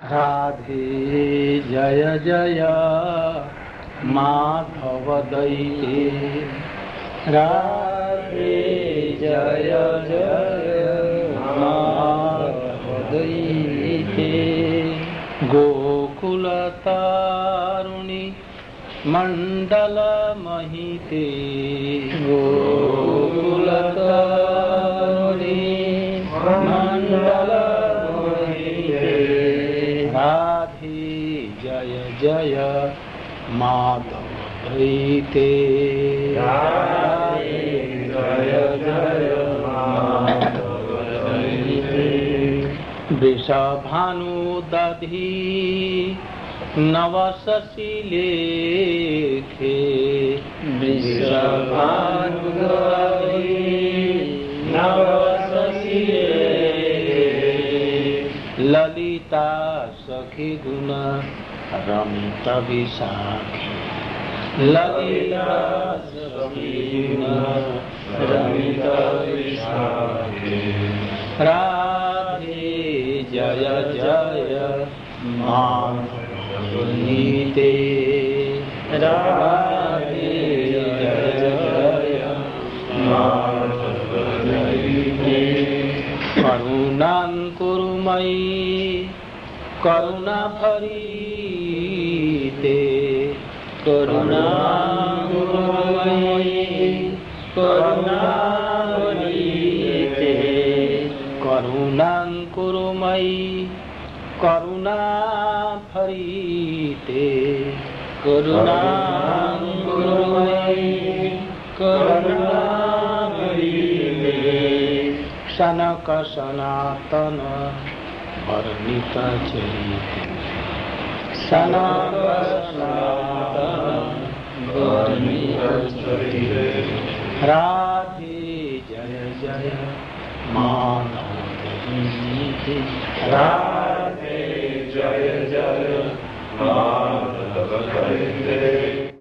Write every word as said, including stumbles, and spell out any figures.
राधे जय जय माधव दैते राधे जय जय माधव दैते गोकुल तारुणी मंडल महिते गोकुल तारुणी मंडल राधे जय जय माधव दैते राधे जय जय माधव दैते वृषभानु दधि नवशशि लेखे वृषभानु दधि नवशशि ललिता सखी गुण रमित विशाखी ललिता सखी गुण रमित विशाखी राधे जय जय माधव दैते राधे जय जय माधव दैते करुणां कुरु मयि करुणा भरीते करुणां कुरु मयि करुणा भरीते करुणां कुरु मयि करुणा भरीते करुणां कुरु मयि करुणा भरीते सनक सनातन वर्णित चरिते सनक सनातन वर्णित चरिते राधे जय जय माधव दैते राधे जय जय माधव दैते